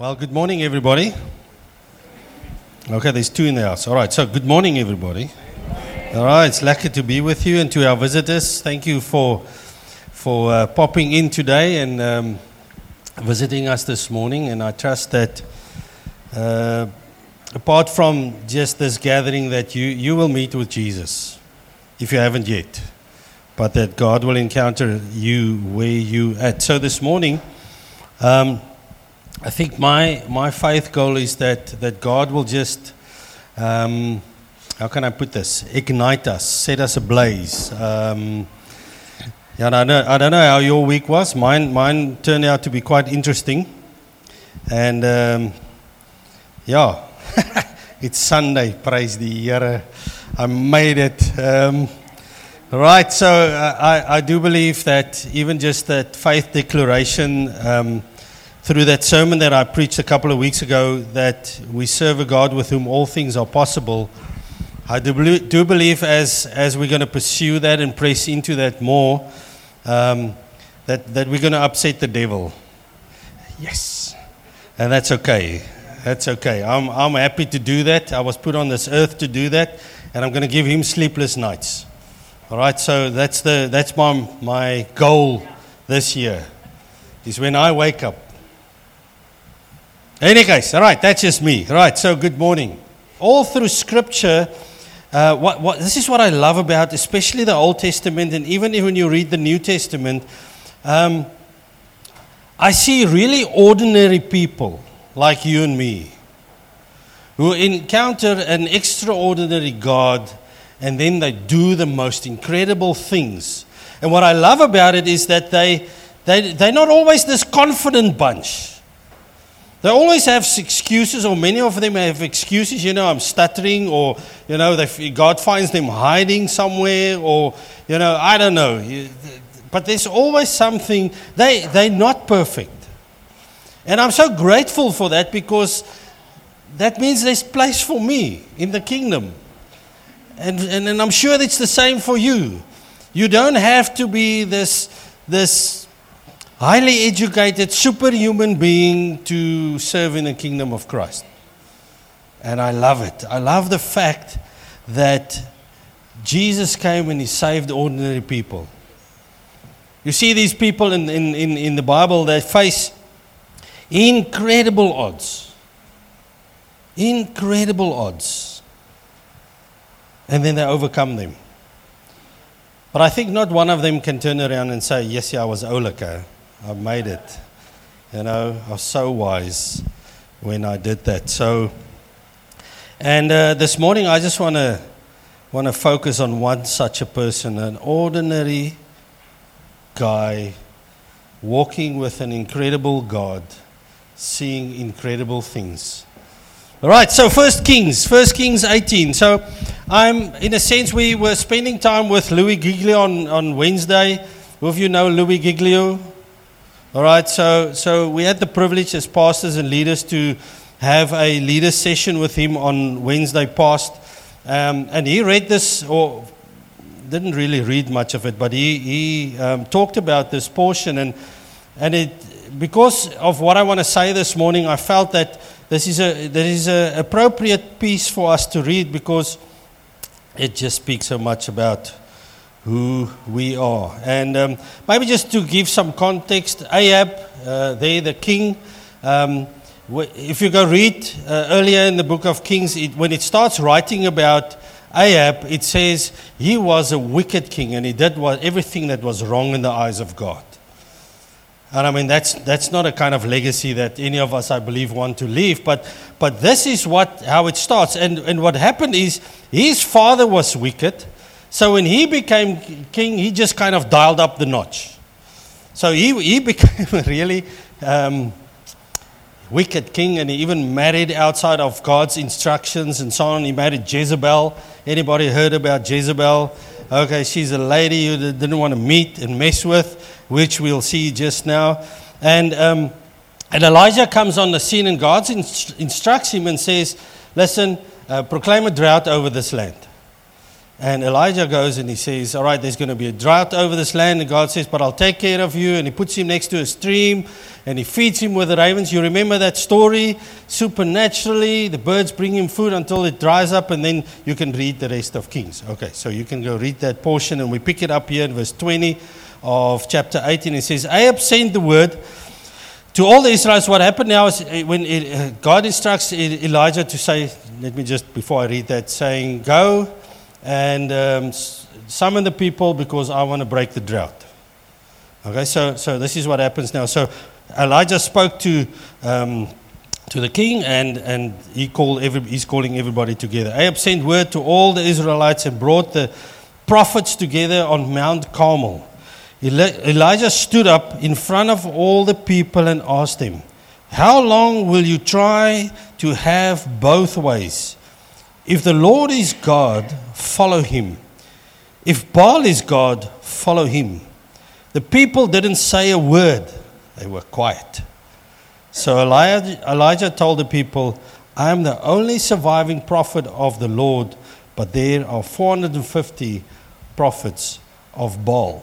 Well, good morning, everybody. Okay, there's two in the house. All right, so good morning, everybody. All right, it's lucky to be with you, and to our visitors, thank you for popping in today and visiting us this morning. And I trust that apart from just this gathering, that you will meet with Jesus, if you haven't yet, but that God will encounter you where you at. So this morning, I think my faith goal is that God will just, how can I put this, ignite us, set us ablaze. I don't know how your week was. Mine turned out to be quite interesting. And it's Sunday, praise the Here. I made it. Right, so I do believe that even just that faith declaration, through that sermon that I preached a couple of weeks ago, that we serve a God with whom all things are possible. I do believe as we're going to pursue that and press into that more, that we're going to upset the devil. Yes. And that's okay. That's okay. I'm happy to do that. I was put on this earth to do that, and I'm going to give him sleepless nights. All right, so that's my goal this year, is when I wake up. In any case, all right, that's just me. All right, so good morning. All through Scripture, this is what I love about, especially the Old Testament, and even when you read the New Testament, I see really ordinary people like you and me who encounter an extraordinary God, and then they do the most incredible things. And what I love about it is that they're not always this confident bunch. They always have excuses, or many of them have excuses. I'm stuttering, or, God finds them hiding somewhere, or, I don't know. But there's always something. They're not perfect. And I'm so grateful for that, because that means there's place for me in the kingdom. And I'm sure it's the same for you. You don't have to be this highly educated, superhuman being to serve in the kingdom of Christ. And I love it. I love the fact that Jesus came and he saved ordinary people. You see these people in the Bible that face incredible odds. Incredible odds. And then they overcome them. But I think not one of them can turn around and say, yes, I was Olaka. I made it. I was so wise when I did that. So, and this morning I just want to focus on one such a person, an ordinary guy walking with an incredible God, seeing incredible things. All right, so 1 Kings 18. So in a sense, we were spending time with Louis Giglio on Wednesday. Who of you know Louis Giglio? All right, so we had the privilege as pastors and leaders to have a leader session with him on Wednesday past. And he read this, or didn't really read much of it, but he talked about this portion. And it, because of what I want to say this morning, I felt that there is an appropriate piece for us to read, because it just speaks so much about who we are. And maybe just to give some context, Ahab, the king, if you go read earlier in the book of Kings, when it starts writing about Ahab, it says he was a wicked king, and he did everything that was wrong in the eyes of God. And I mean, that's not a kind of legacy that any of us, I believe, want to leave. But this is how it starts. And what happened is, his father was wicked. So when he became king, he just kind of dialed up the notch. So he became a really wicked king, and he even married outside of God's instructions and so on. He married Jezebel. Anybody heard about Jezebel? Okay, she's a lady you didn't want to meet and mess with, which we'll see just now. And Elijah comes on the scene, and God instructs him and says, listen, proclaim a drought over this land. And Elijah goes and he says, all right, there's going to be a drought over this land. And God says, but I'll take care of you. And he puts him next to a stream and he feeds him with the ravens. You remember that story? Supernaturally, the birds bring him food until it dries up, and then you can read the rest of Kings. Okay, so you can go read that portion, and we pick it up here in verse 20 of chapter 18. It says, Ahab sent the word to all the Israelites. What happened now is when God instructs Elijah to say, let me just, before I read that, saying, go and summon the people because I want to break the drought. Okay, so this is what happens now. So Elijah spoke to the king, and he's calling everybody together. Ahab sent word to all the Israelites and brought the prophets together on Mount Carmel. Elijah stood up in front of all the people and asked them, how long will you try to have both ways? If the Lord is God, follow him. If Baal is God, follow him. The people didn't say a word. They were quiet. So Elijah told the people, I am the only surviving prophet of the Lord, but there are 450 prophets of Baal.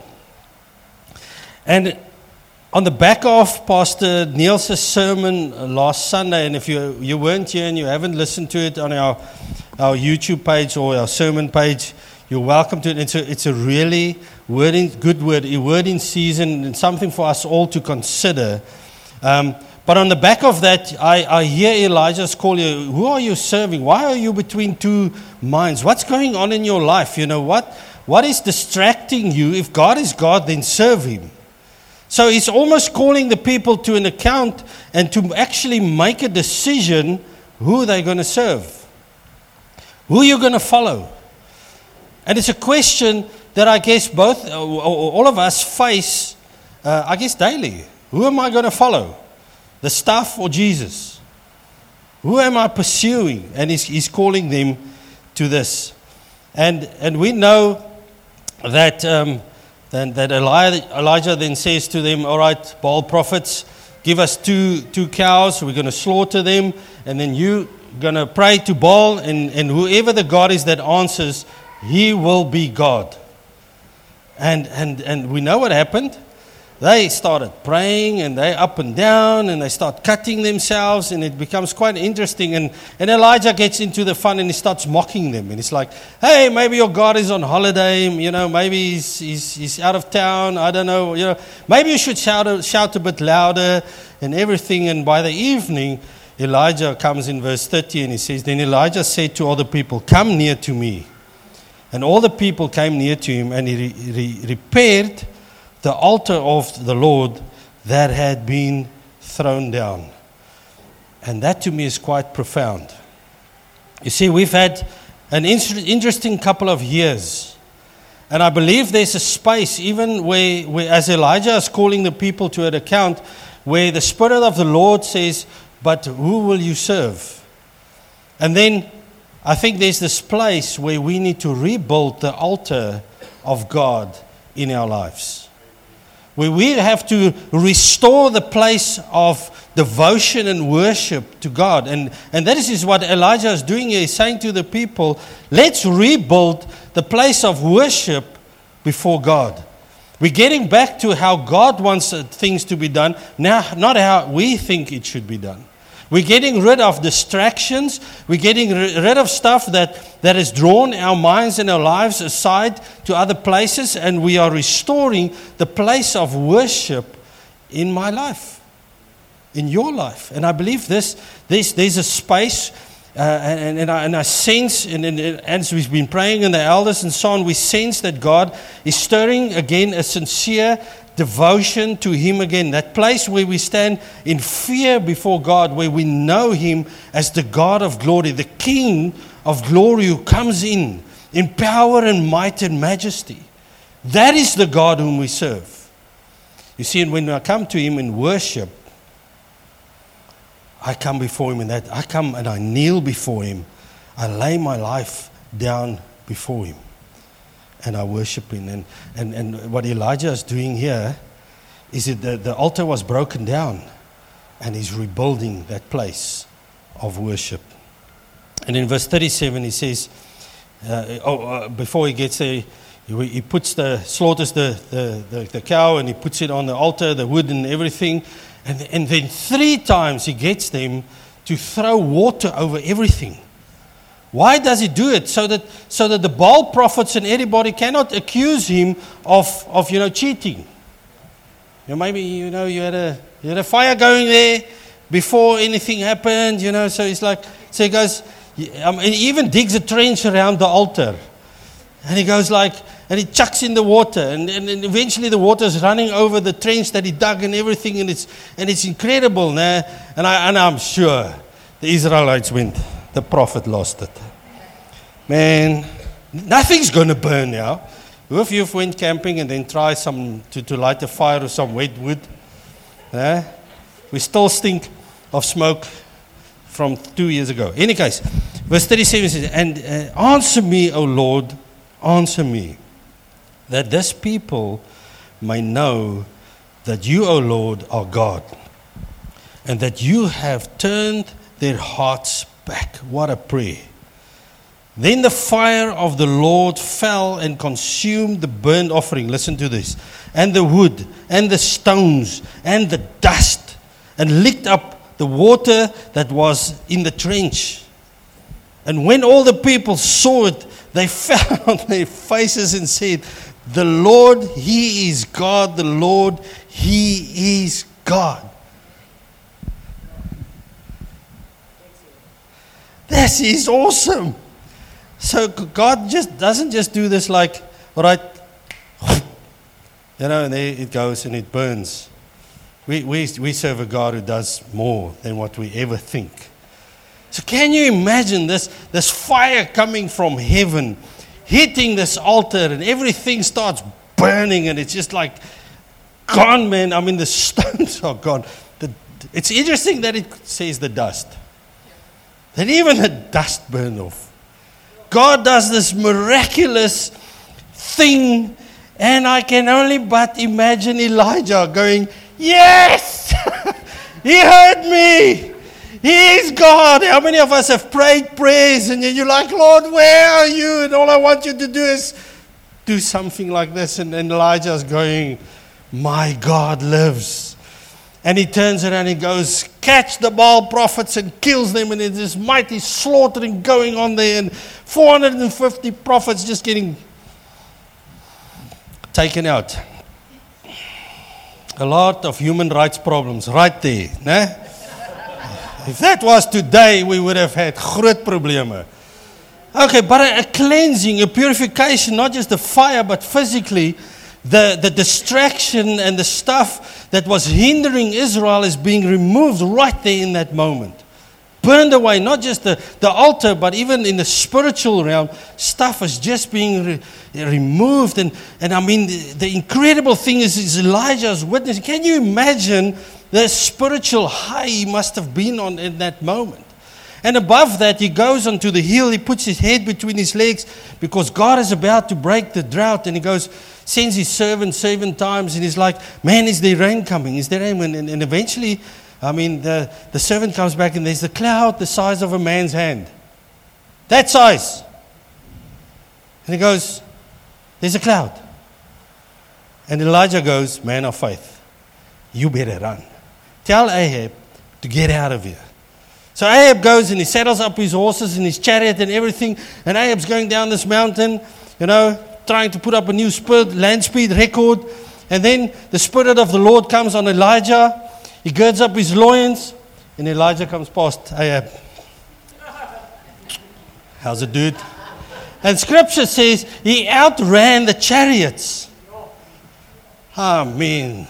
And on the back of Pastor Niels' sermon last Sunday, and if you weren't here and you haven't listened to it on our YouTube page or our sermon page, you're welcome to it. It's a really good word in season, and something for us all to consider. But on the back of that, I hear Elijah's call you. Who are you serving? Why are you between two minds? What's going on in your life? You know, what is distracting you? If God is God, then serve him. So he's almost calling the people to an account and to actually make a decision who they're going to serve, who you're going to follow. And it's a question that I guess all of us face, daily. Who am I going to follow? The stuff or Jesus? Who am I pursuing? And he's calling them to this. And we know that Elijah then says to them, all right, Baal prophets, give us two cows. We're going to slaughter them. And then you're going to pray to Baal. And whoever the God is that answers, he will be God. And we know what happened. They started praying, and they up and down, and they start cutting themselves, and it becomes quite interesting. And Elijah gets into the fun, and he starts mocking them. And he's like, hey, maybe your God is on holiday, maybe he's out of town, I don't know, maybe you should shout a bit louder and everything. And by the evening, Elijah comes in verse 30, and he says, then Elijah said to all the people, come near to me. And all the people came near to him, and he repaired the altar of the Lord that had been thrown down. And that to me is quite profound. You see, we've had an interesting couple of years. And I believe there's a space, even where as Elijah is calling the people to an account, where the Spirit of the Lord says, but who will you serve? And then I think there's this place where we need to rebuild the altar of God in our lives, where we have to restore the place of devotion and worship to God. And that is what Elijah is doing here. He's saying to the people, let's rebuild the place of worship before God. We're getting back to how God wants things to be done, now not how we think it should be done. We're getting rid of distractions. We're getting rid of stuff that has drawn our minds and our lives aside to other places, and we are restoring the place of worship in my life, in your life. And I believe there's a space, and I sense, and as we've been praying and the elders and so on, we sense that God is stirring again a sincere devotion to him again. That place where we stand in fear before God, where we know him as the God of glory, the King of glory who comes in power and might and majesty. That is the God whom we serve. You see, and when I come to him in worship, I come before him in that. I come and I kneel before him. I lay my life down before him. And I worship him. And what Elijah is doing here is that the altar was broken down, and he's rebuilding that place of worship. And in verse 37 he says, before he gets there, he slaughters the cow, and he puts it on the altar, the wood and everything. And then 3 times he gets them to throw water over everything. Why does he do it? So that the Baal prophets and anybody cannot accuse him of cheating. Maybe you had a fire going there before anything happened. So he's like, so he goes, and he even digs a trench around the altar, and he goes and he chucks in the water, and eventually the water is running over the trench that he dug and everything, and it's incredible, nah? And I'm sure the Israelites went. The prophet lost it. Man, nothing's going to burn now. Who of you went camping and then try to light a fire with some wet wood? We still stink of smoke from 2 years ago. In any case, verse 37 says, and answer me, O Lord, answer me, that this people may know that you, O Lord, are God, and that you have turned their hearts back. What a prayer. Then the fire of the Lord fell and consumed the burnt offering. Listen to this. And the wood, and the stones, and the dust, and licked up the water that was in the trench. And when all the people saw it, they fell on their faces and said, the Lord, He is God. The Lord, He is God. This is awesome. So God doesn't just do this like, all right, and there it goes and it burns. We serve a God who does more than what we ever think. So can you imagine this fire coming from heaven, hitting this altar, and everything starts burning, and it's just like gone, man. I mean, the stones are gone. It's interesting that it says the dust. That even the dust burned off. God does this miraculous thing, and I can only but imagine Elijah going, yes! He heard me! He is God! How many of us have prayed prayers, and you're like, Lord, where are you? And all I want you to do is do something like this. And Elijah's going, my God lives. And he turns around and goes, catch the Baal prophets and kills them. And there's this mighty slaughtering going on there. And 450 prophets just getting taken out. A lot of human rights problems right there. Né? If that was today, we would have had groot probleme. Okay, but a cleansing, a purification, not just the fire, but physically, the distraction and the stuff that was hindering Israel is being removed right there in that moment. Burned away, not just the altar, but even in the spiritual realm, stuff is just being removed. And I mean, the incredible thing is Elijah's witness. Can you imagine the spiritual high he must have been on in that moment? And above that, he goes onto the hill, he puts his head between his legs because God is about to break the drought. And he goes, sends his servant 7 times, and he's like, man, is there rain coming? Is there rain? And eventually, I mean, the servant comes back and there's a cloud the size of a man's hand. That size. And he goes, there's a cloud. And Elijah goes, man of faith, you better run. Tell Ahab to get out of here. So Ahab goes and he saddles up his horses and his chariot and everything. And Ahab's going down this mountain, trying to put up a new land speed record. And then the Spirit of the Lord comes on Elijah. He girds up his loins, and Elijah comes past Ahab. How's it, dude? And Scripture says he outran the chariots. Amen.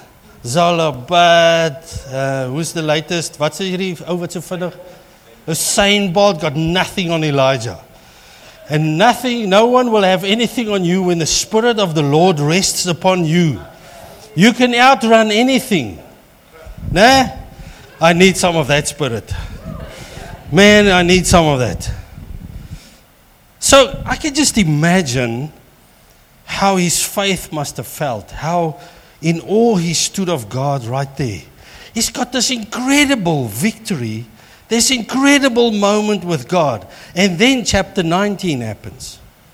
Zalabad. Who's the latest? What's hierdie ou wat so vinnig? Usain Bolt got nothing on Elijah. And no one will have anything on you when the Spirit of the Lord rests upon you. You can outrun anything. Nah, I need some of that spirit. Man, I need some of that. So I can just imagine how his faith must have felt, how in awe he stood of God right there. He's got this incredible victory, this incredible moment with God. And then chapter 19 happens.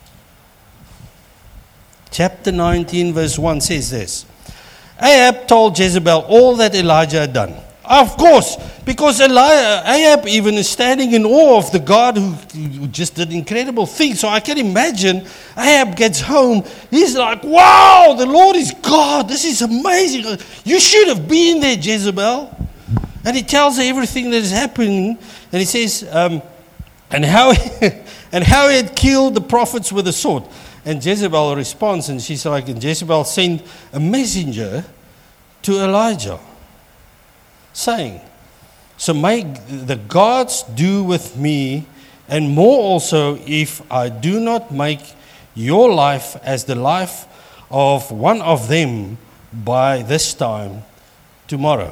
chapter 19, verse 1 says this. Ahab told Jezebel all that Elijah had done. Of course, because Ahab even is standing in awe of the God who just did incredible things. So I can imagine Ahab gets home. He's like, wow, the Lord is God. This is amazing. You should have been there, Jezebel. And he tells her everything that is happening. And he says, and how he had killed the prophets with a sword. And Jezebel responds, and she's like, and Jezebel sent a messenger to Elijah, saying, so may the gods do with me, and more also, if I do not make your life as the life of one of them by this time tomorrow.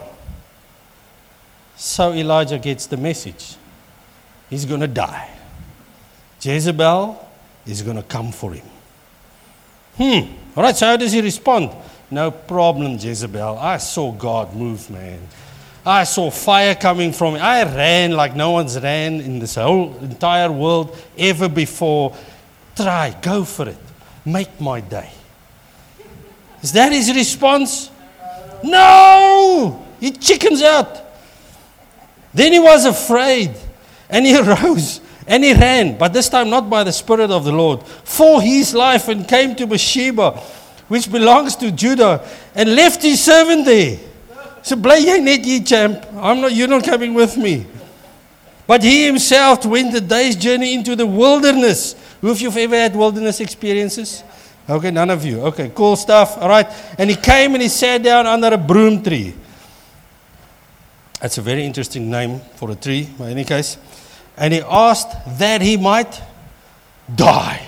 So Elijah gets the message. He's going to die. Jezebel is going to come for him. All right, so how does he respond? No problem, Jezebel. I saw God move, man. I saw fire coming from me. I ran like no one's ran in this whole entire world ever before. Try, go for it. Make my day. Is that his response? No! He chickens out. Then he was afraid, and he arose, and he ran, but this time not by the Spirit of the Lord, for his life, and came to Bathsheba, which belongs to Judah, and left his servant there. So, bly jy net hier, champ. You're not coming with me. But he himself went a day's journey into the wilderness. Who of you have ever had wilderness experiences? Okay, none of you. Okay, cool stuff. All right. And he came and he sat down under a broom tree. That's a very interesting name for a tree, in any case. And he asked that he might die,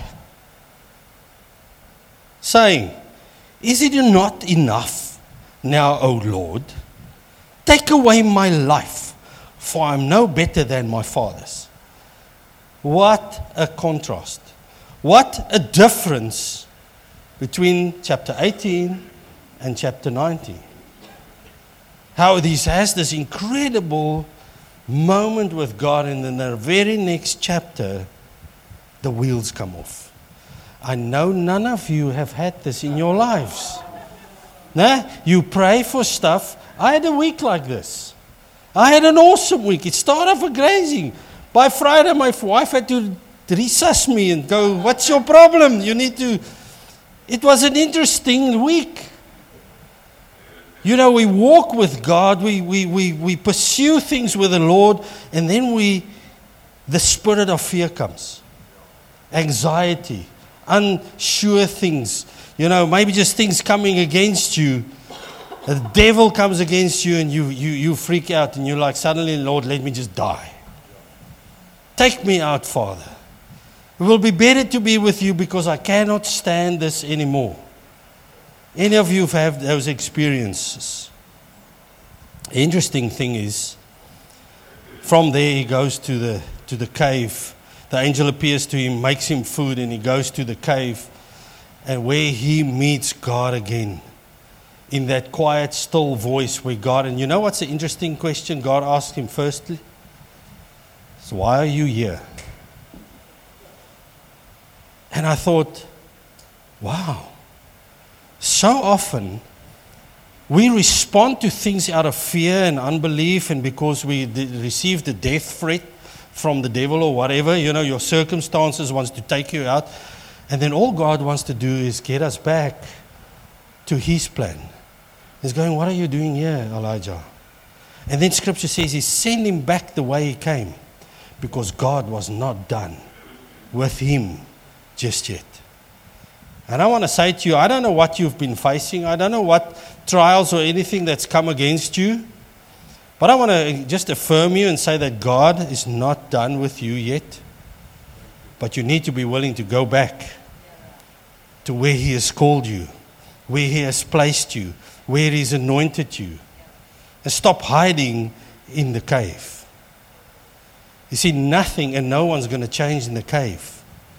saying, is it not enough now, O Lord? Take away my life, for I am no better than my fathers. What a contrast. What a difference between chapter 18 and chapter 19. How this has this incredible moment with God, and in the very next chapter, the wheels come off. I know none of you have had this in your lives. Nah? You pray for stuff. I had a week like this. I had an awesome week. It started off grazing. By Friday, my wife had to resusc me and go, what's your problem? You need to... It was an interesting week. You know, we walk with God, we pursue things with the Lord, and then the spirit of fear comes. Anxiety, unsure things. You know, maybe just things coming against you. The devil comes against you and you freak out and you're like, suddenly, Lord, let me just die. Take me out, Father. It will be better to be with you because I cannot stand this anymore. Any of you have had those experiences? The interesting thing is, from there he goes to the cave. The angel appears to him, makes him food, and he goes to the cave, and where he meets God again. In that quiet, still voice where God, and you know what's the interesting question God asked him firstly? So why are you here? And I thought, wow. So often, we respond to things out of fear and unbelief, and because we receive the death threat from the devil or whatever, you know, your circumstances wants to take you out. And then all God wants to do is get us back to his plan. He's going, what are you doing here, Elijah? And then Scripture says he sent him back the way he came because God was not done with him just yet. And I want to say to you, I don't know what you've been facing. I don't know what trials or anything that's come against you. But I want to just affirm you and say that God is not done with you yet. But you need to be willing to go back to where he has called you, where he has placed you, where he's anointed you. And stop hiding in the cave. You see, nothing and no one's going to change in the cave.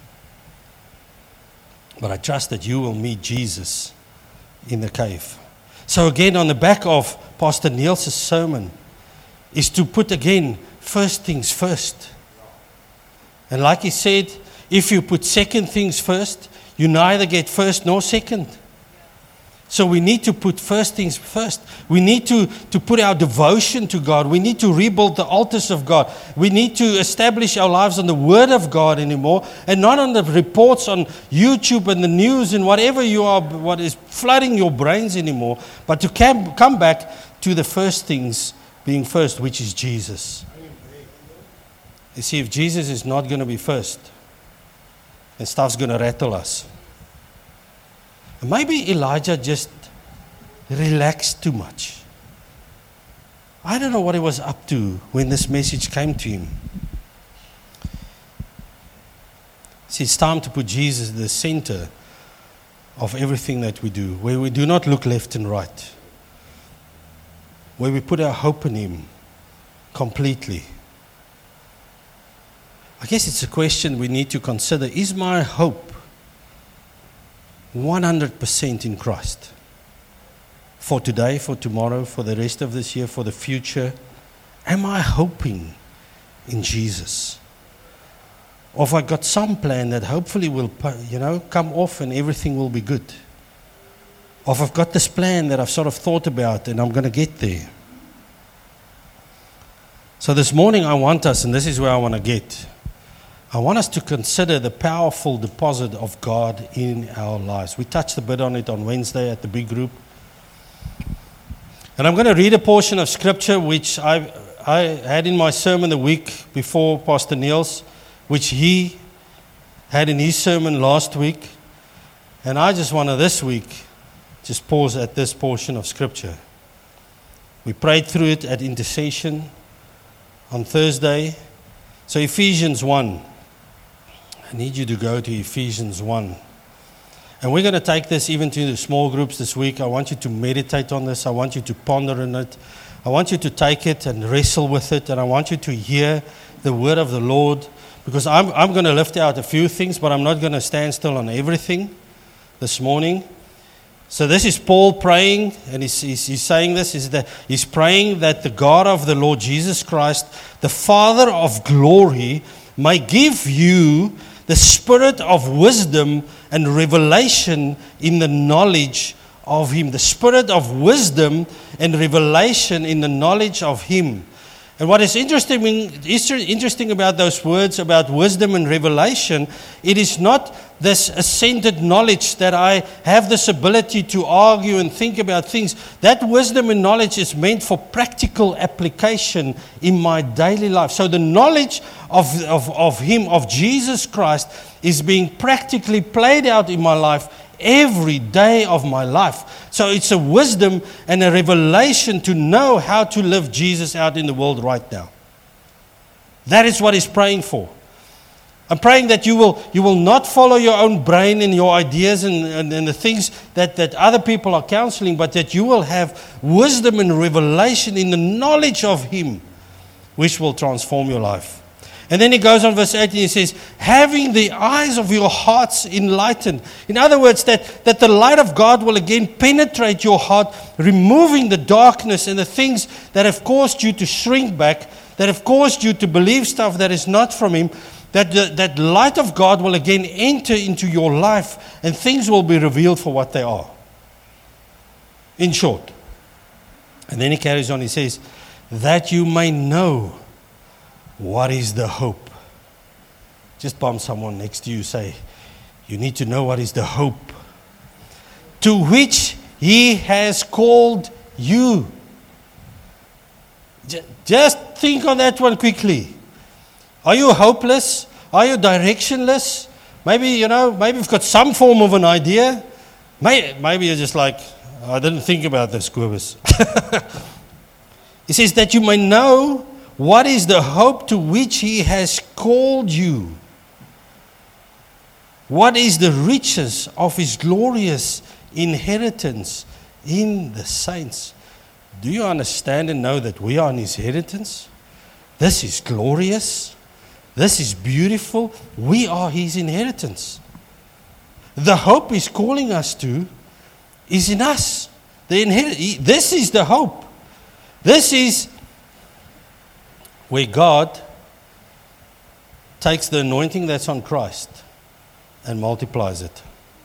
But I trust that you will meet Jesus in the cave. So again, on the back of Pastor Niels' sermon, is to put again, first things first. And like he said, if you put second things first, you neither get first nor second. So we need to put first things first. We need to put our devotion to God. We need to rebuild the altars of God. We need to establish our lives on the Word of God anymore, and not on the reports on YouTube and the news and whatever what is flooding your brains anymore, but to come back to the first things being first, which is Jesus. You see, if Jesus is not going to be first, then stuff's going to rattle us. Maybe Elijah just relaxed too much. I don't know what he was up to when this message came to him. See, it's time to put Jesus at the center of everything that we do, where we do not look left and right, where we put our hope in Him completely. I guess it's a question we need to consider. Is my hope 100% in Christ? For today, for tomorrow, for the rest of this year, for the future? Am I hoping in Jesus? Or have I got some plan that hopefully will, come off and everything will be good? Or have I got this plan that I've sort of thought about and I'm going to get there? So this morning I want us, and this is where I want to get, I want us to consider the powerful deposit of God in our lives. We touched a bit on it on Wednesday at the big group. And I'm going to read a portion of Scripture which I had in my sermon the week before Pastor Niels, which he had in his sermon last week. And I just want to this week just pause at this portion of Scripture. We prayed through it at intercession on Thursday. So Ephesians 1. I need you to go to Ephesians 1. And we're going to take this even to the small groups this week. I want you to meditate on this. I want you to ponder on it. I want you to take it and wrestle with it. And I want you to hear the word of the Lord. Because I'm going to lift out a few things, but I'm not going to stand still on everything this morning. So this is Paul praying, and he's saying this, is that he's praying that the God of the Lord Jesus Christ, the Father of glory, may give you the spirit of wisdom and revelation in the knowledge of Him. The spirit of wisdom and revelation in the knowledge of Him. And what is interesting about those words about wisdom and revelation, it is not this ascended knowledge that I have this ability to argue and think about things. That wisdom and knowledge is meant for practical application in my daily life. So the knowledge of Him, of Jesus Christ, is being practically played out in my life every day of my life. So it's a wisdom and a revelation to know how to live Jesus out in the world right now. That is what he's praying for. I'm praying that you will not follow your own brain and your ideas and the things that other people are counseling, but that you will have wisdom and revelation in the knowledge of Him, which will transform your life. And then he goes on verse 18, he says, having the eyes of your hearts enlightened. In other words, that the light of God will again penetrate your heart, removing the darkness and the things that have caused you to shrink back, that have caused you to believe stuff that is not from Him. That light of God will again enter into your life, and things will be revealed for what they are. In short. And then he carries on, he says, that you may know what is the hope. Just bump someone next to you, say, you need to know what is the hope to which He has called you. Just think on that one quickly. Are you hopeless? Are you directionless? Maybe you've got some form of an idea. Maybe you're just like, I didn't think about this, Kobus. He says that you may know what is the hope to which He has called you. What is the riches of His glorious inheritance in the saints? Do you understand and know that we are in His inheritance? This is glorious. This is beautiful. We are His inheritance. The hope He's calling us to is in us. This is the hope. This is where God takes the anointing that's on Christ and multiplies it.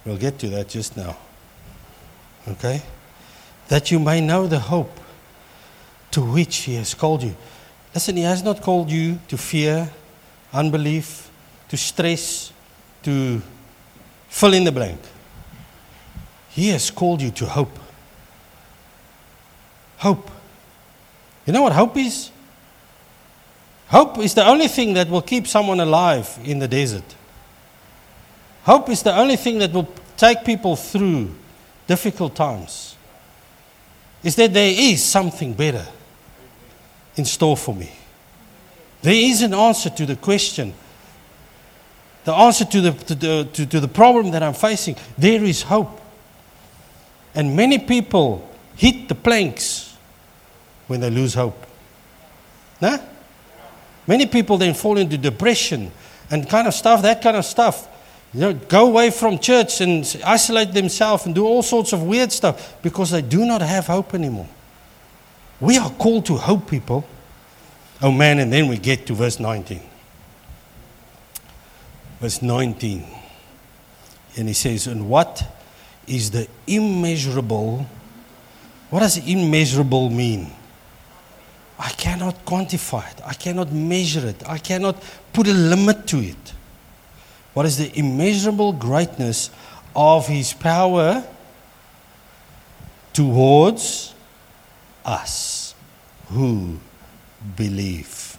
We'll get to that just now. Okay? That you may know the hope to which He has called you. Listen, He has not called you to fear, unbelief, to stress, to fill in the blank. He has called you to hope. Hope. You know what hope is? Hope is the only thing that will keep someone alive in the desert. Hope is the only thing that will take people through difficult times. Is that there is something better in store for me. There is an answer to the question. The answer to the problem that I'm facing. There is hope. And many people hit the planks when they lose hope. Nah? Many people then fall into depression and kind of stuff, that kind of stuff. You know, go away from church and isolate themselves and do all sorts of weird stuff because they do not have hope anymore. We are called to hope, people. Oh man, and then we get to verse 19. Verse 19. And he says, and what is the immeasurable? What does immeasurable mean? I cannot quantify it. I cannot measure it. I cannot put a limit to it. What is the immeasurable greatness of His power towards us who believe?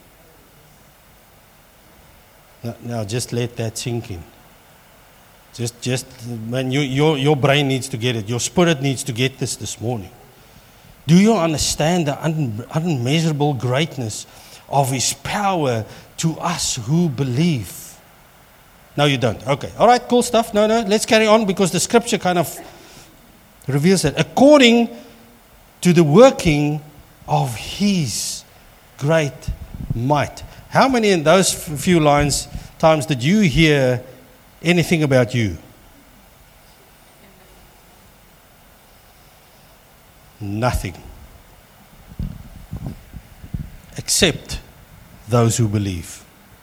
Now just let that sink in. Just man, your brain needs to get it. Your spirit needs to get this morning. Do you understand the unmeasurable greatness of His power to us who believe? No, you don't. Okay. All right, cool stuff. No, let's carry on because the scripture kind of reveals it. According to the working of His great might. How many in those few times did you hear anything about you? Nothing. Except those who believe.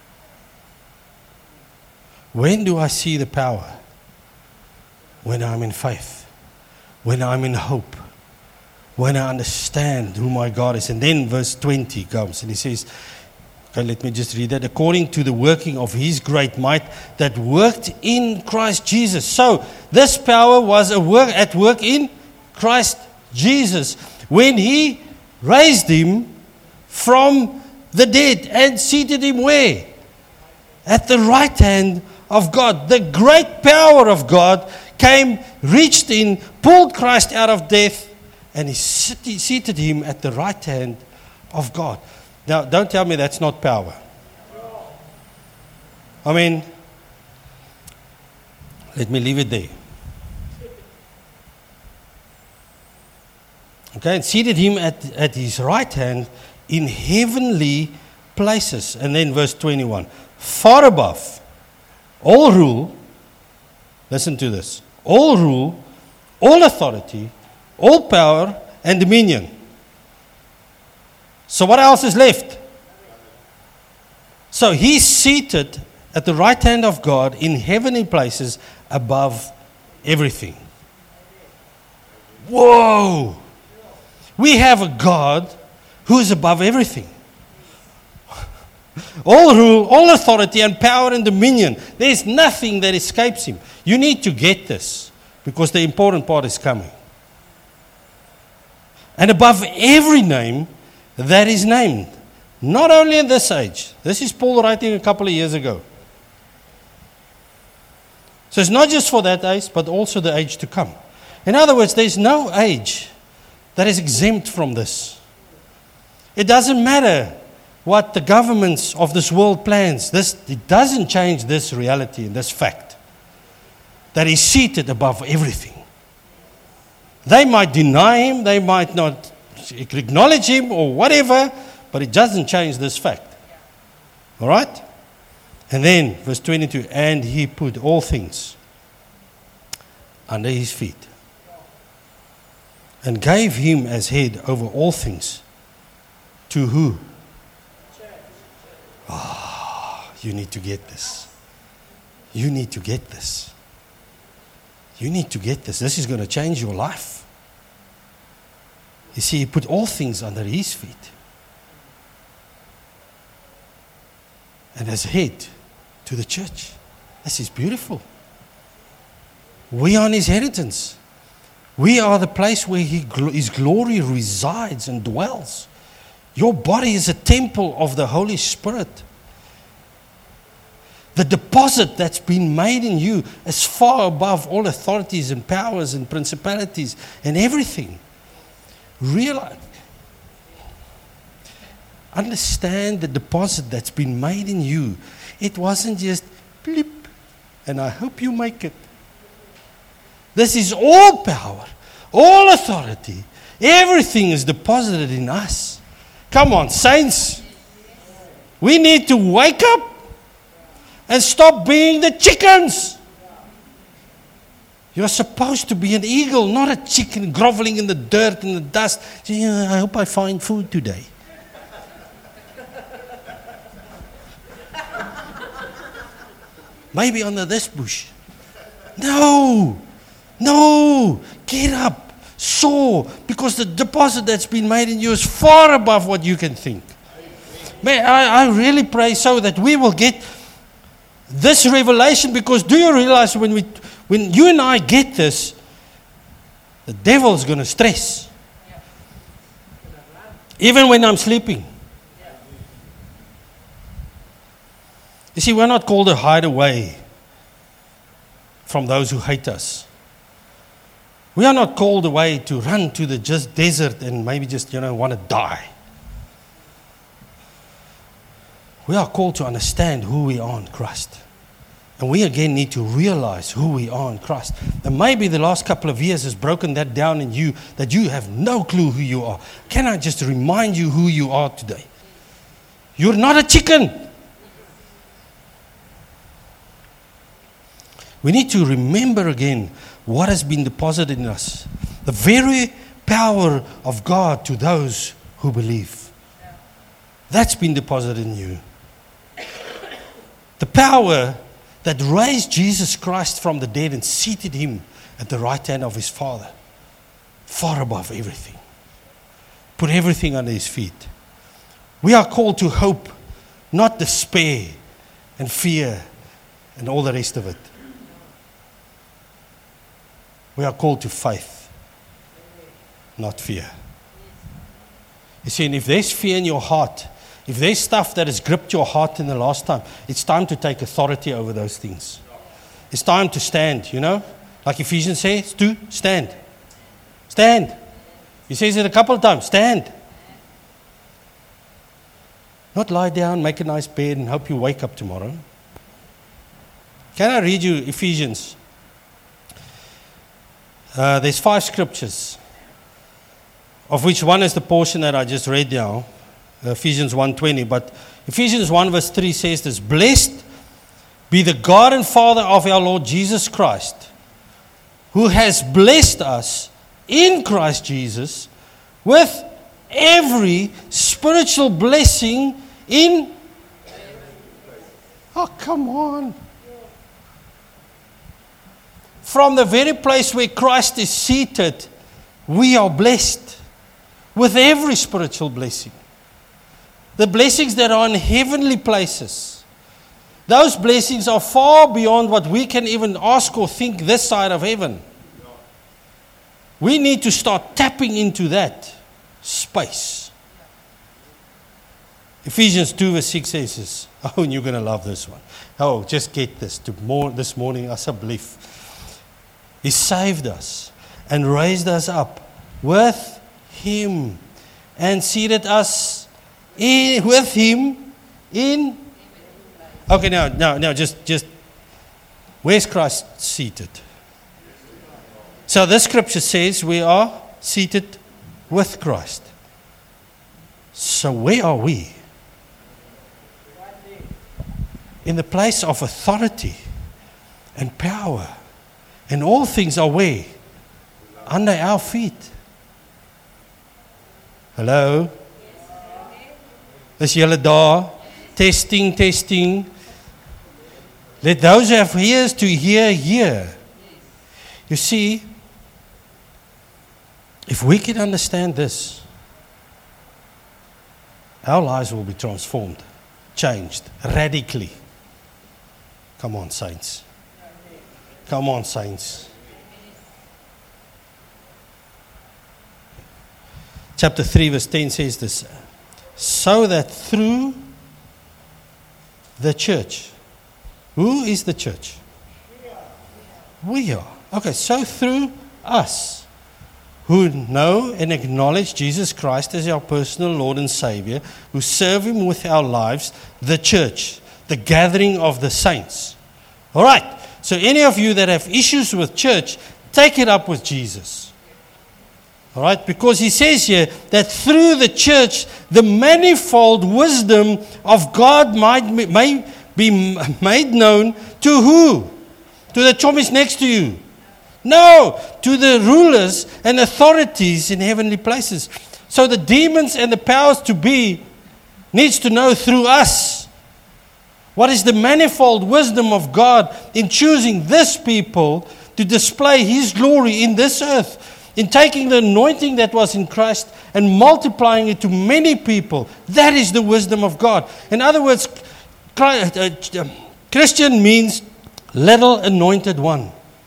When do I see the power? When I'm in faith. When I'm in hope. When I understand who my God is. And then verse 20 comes and he says, okay, let me just read that. According to the working of His great might that worked in Christ Jesus. So this power was at work in Christ Jesus when He raised Him from the dead and seated Him where? At the right hand of God. The great power of God came, reached in, pulled Christ out of death, and He seated Him at the right hand of God. Now, don't tell me that's not power. I mean, let me leave it there. Okay, and seated Him at His right hand in heavenly places. And then verse 21. Far above all rule, listen to this, all rule, all authority, all power and dominion. So what else is left? So He's seated at the right hand of God in heavenly places above everything. Whoa! We have a God who is above everything. All rule, all authority and power and dominion. There's nothing that escapes Him. You need to get this because the important part is coming. And above every name that is named. Not only in this age. This is Paul writing a couple of years ago. So it's not just for that age, but also the age to come. In other words, there's no age that is exempt from this. It doesn't matter what the governments of this world plans. It doesn't change this reality and this fact that He's seated above everything. They might deny Him, they might not acknowledge Him or whatever, but it doesn't change this fact. All right? And then, verse 22, and He put all things under His feet and gave Him as head over all things to who? You need to get this. You need to get this. You need to get this. This is going to change your life. You see, He put all things under His feet. And as head to the church. This is beautiful. We are His inheritance. We are the place where His glory resides and dwells. Your body is a temple of the Holy Spirit. The deposit that's been made in you is far above all authorities and powers and principalities and everything. Realize, understand the deposit that's been made in you. It wasn't just blip, and I hope you make it. This is all power, all authority. Everything is deposited in us. Come on, saints. We need to wake up and stop being the chickens. You're supposed to be an eagle, not a chicken groveling in the dirt and the dust. I hope I find food today. Maybe under this bush. No, get up, soar, because the deposit that's been made in you is far above what you can think. Man, I really pray so that we will get this revelation, because do you realize when you and I get this, the devil's going to stress. Even when I'm sleeping. You see, we're not called to hide away from those who hate us. We are not called away to run to the just desert and maybe just, want to die. We are called to understand who we are in Christ. And we again need to realize who we are in Christ. And maybe the last couple of years has broken that down in you, that you have no clue who you are. Can I just remind you who you are today? You're not a chicken. We need to remember again what has been deposited in us. The very power of God to those who believe. That's been deposited in you. The power that raised Jesus Christ from the dead and seated Him at the right hand of His Father. Far above everything. Put everything under His feet. We are called to hope, not despair and fear and all the rest of it. We are called to faith, not fear. You see, and if there's fear in your heart, if there's stuff that has gripped your heart in the last time, it's time to take authority over those things. It's time to stand, Like Ephesians says, to stand. Stand. He says it a couple of times, stand. Not lie down, make a nice bed and hope you wake up tomorrow. Can I read you Ephesians? There's 5 scriptures, of which one is the portion that I just read now, Ephesians 1:20. But Ephesians 1 verse 3 says this: Blessed be the God and Father of our Lord Jesus Christ, who has blessed us in Christ Jesus with every spiritual blessing in... Oh, come on. From the very place where Christ is seated, we are blessed with every spiritual blessing. The blessings that are in heavenly places. Those blessings are far beyond what we can even ask or think this side of heaven. We need to start tapping into that space. Ephesians 2 verse 6 says this. Oh, and you're going to love this one. Oh, just get this. This morning, asseblief. He saved us and raised us up with Him and seated us with Him in... Okay, now, just where's Christ seated? So this scripture says we are seated with Christ. So where are we? In the place of authority and power. And all things are where? Under our feet. Hello? Is julle daar? Testing. Let those who have ears to hear, hear. You see, if we can understand this, our lives will be transformed, changed, radically. Come on, saints. Come on, saints. Chapter 3, verse 10 says this, so that through the church, who is the church? We are. Okay, so through us, who know and acknowledge Jesus Christ as our personal Lord and Savior, who serve Him with our lives, the church, the gathering of the saints. All right, so any of you that have issues with church, take it up with Jesus. All right, because He says here that through the church, the manifold wisdom of God may be made known to who? To the chommies next to you. No, to the rulers and authorities in heavenly places. So the demons and the powers to be needs to know through us what is the manifold wisdom of God in choosing this people to display His glory in this earth, in taking the anointing that was in Christ and multiplying it to many people. That is the wisdom of God. In other words, Christian means little anointed one.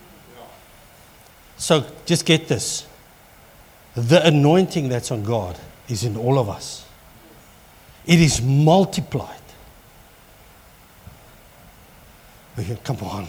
So just get this. The anointing that's on God is in all of us. It is multiplied. Come on.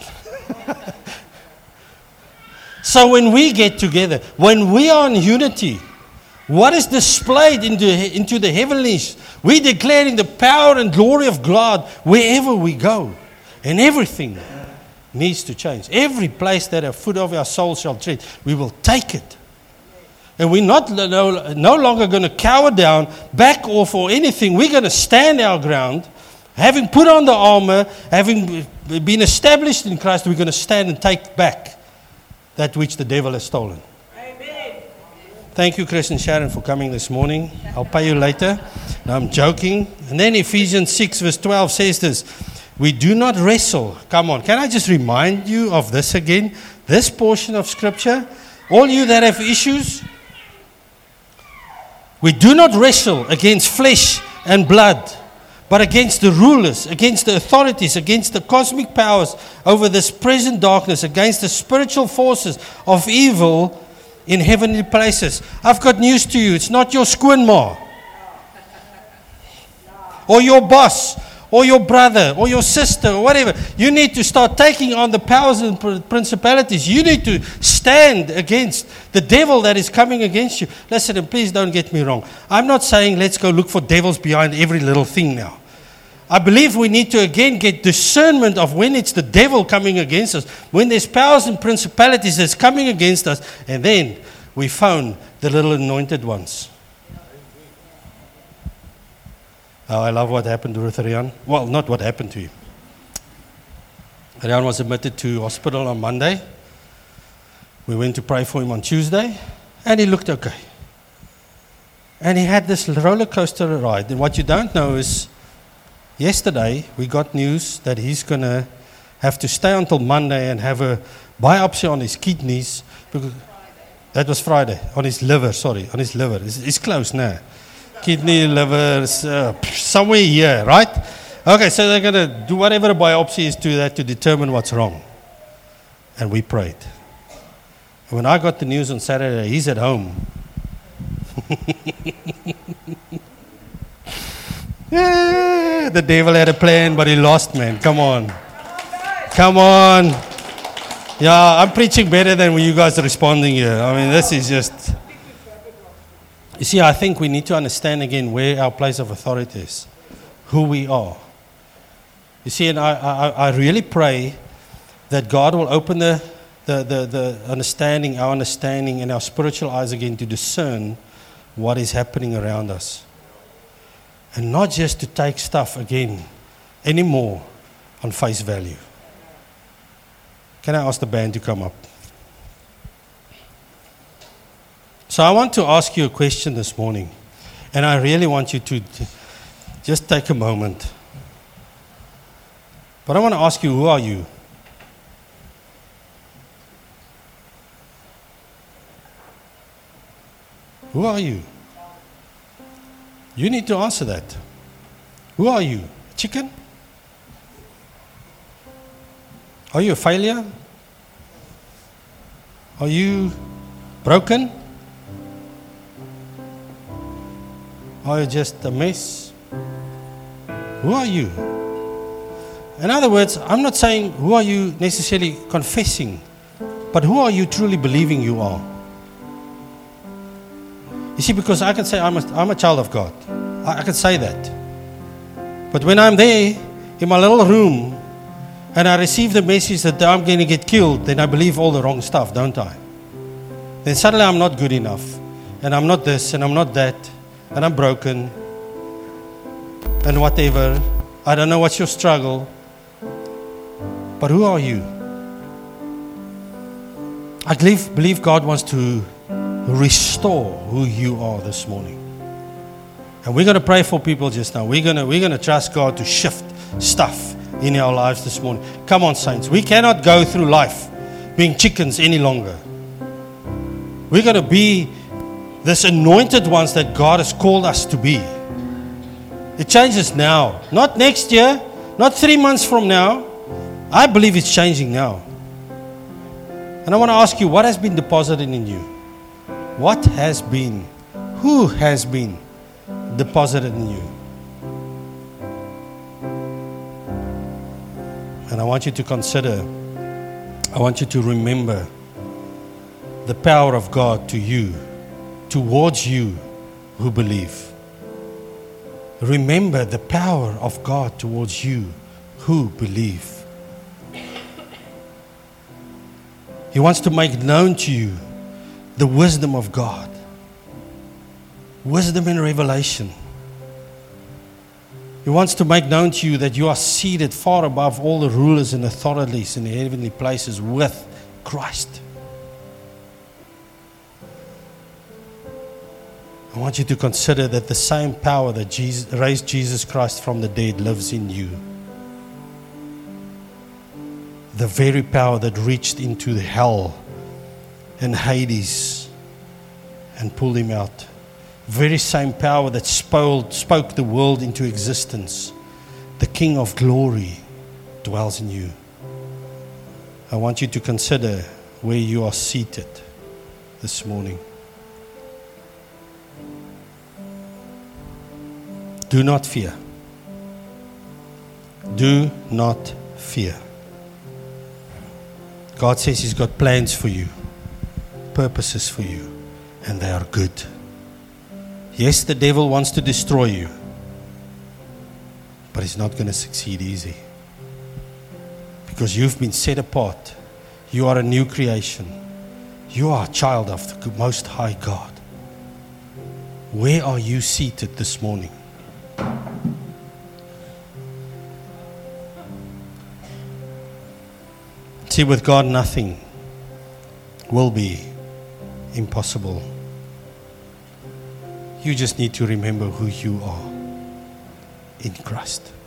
So when we get together, when we are in unity, what is displayed into the heavenlies? We declaring the power and glory of God wherever we go. And everything needs to change. Every place that a foot of our soul shall tread, we will take it. And we're no longer going to cower down, back off or anything. We're going to stand our ground. Having put on the armor, having been established in Christ, we're going to stand and take back that which the devil has stolen. Amen. Thank you, Chris and Sharon, for coming this morning. I'll pay you later. No, I'm joking. And then Ephesians 6 verse 12 says this. We do not wrestle. Come on, can I just remind you of this again? This portion of Scripture. All you that have issues. We do not wrestle against flesh and blood, but against the rulers, against the authorities, against the cosmic powers over this present darkness, against the spiritual forces of evil in heavenly places. I've got news to you. It's not your skoonma or your boss or your brother or your sister or whatever. You need to start taking on the powers and principalities. You need to stand against the devil that is coming against you. Listen, and please don't get me wrong. I'm not saying let's go look for devils behind every little thing now. I believe we need to again get discernment of when it's the devil coming against us, when there's powers and principalities that's coming against us, and then we found the little anointed ones. Oh, I love what happened to Ruth Rian. Well, not what happened to him. Rian was admitted to hospital on Monday. We went to pray for him on Tuesday, and he looked okay. And he had this roller coaster ride. And what you don't know is, yesterday we got news that he's going to have to stay until Monday and have a biopsy on his kidneys. That was Friday. On his liver. It's close now. Kidney, liver, somewhere here, right? Okay, so they're going to do whatever a biopsy is to that to determine what's wrong. And we prayed. And when I got the news on Saturday, he's at home. Yeah, the devil had a plan, but he lost, man. Come on. Come on. Yeah, I'm preaching better than when you guys are responding here. I mean, this is just... You see, I think we need to understand again where our place of authority is, who we are. You see, and I really pray that God will open the understanding, our understanding and our spiritual eyes again to discern what is happening around us. And not just to take stuff again anymore on face value. Can I ask the band to come up? So I want to ask you a question this morning. And I really want you to just take a moment. But I want to ask you, who are you? Who are you? You need to answer that. Who are you? Chicken? Are you a failure? Are you broken? Are you just a mess? Who are you? In other words, I'm not saying who are you necessarily confessing, but who are you truly believing you are? You see, because I can say I'm a child of God. I can say that. But when I'm there in my little room and I receive the message that I'm going to get killed, then I believe all the wrong stuff, don't I? Then suddenly I'm not good enough. And I'm not this and I'm not that. And I'm broken. And whatever. I don't know what's your struggle. But who are you? I believe God wants to restore who you are this morning. And we're going to pray for people just now. We're going to trust God to shift stuff in our lives this morning. Come on, saints. We cannot go through life being chickens any longer. We're going to be this anointed ones that God has called us to be. It changes now. Not next year. Not 3 months from now. I believe it's changing now. And I want to ask you, what has been deposited in you? What has been? Who has been deposited in you? And I want you to consider, I want you to remember the power of God to you, towards you who believe. Remember the power of God towards you who believe. He wants to make known to you the wisdom of God. Wisdom and revelation. He wants to make known to you that you are seated far above all the rulers and authorities in the heavenly places with Christ. I want you to consider that the same power that raised Jesus Christ from the dead lives in you. The very power that reached into the hell and Hades and pulled him out. Very same power that spoke the world into existence. The King of glory dwells in you. I want you to consider where you are seated this morning. Do not fear. Do not fear. God says He's got plans for you, purposes for you, and they are good. Yes, the devil wants to destroy you, but he's not going to succeed easy. Because you've been set apart. You are a new creation. You are a child of the Most High God. Where are you seated this morning? See, with God, nothing will be impossible. You just need to remember who you are in Christ.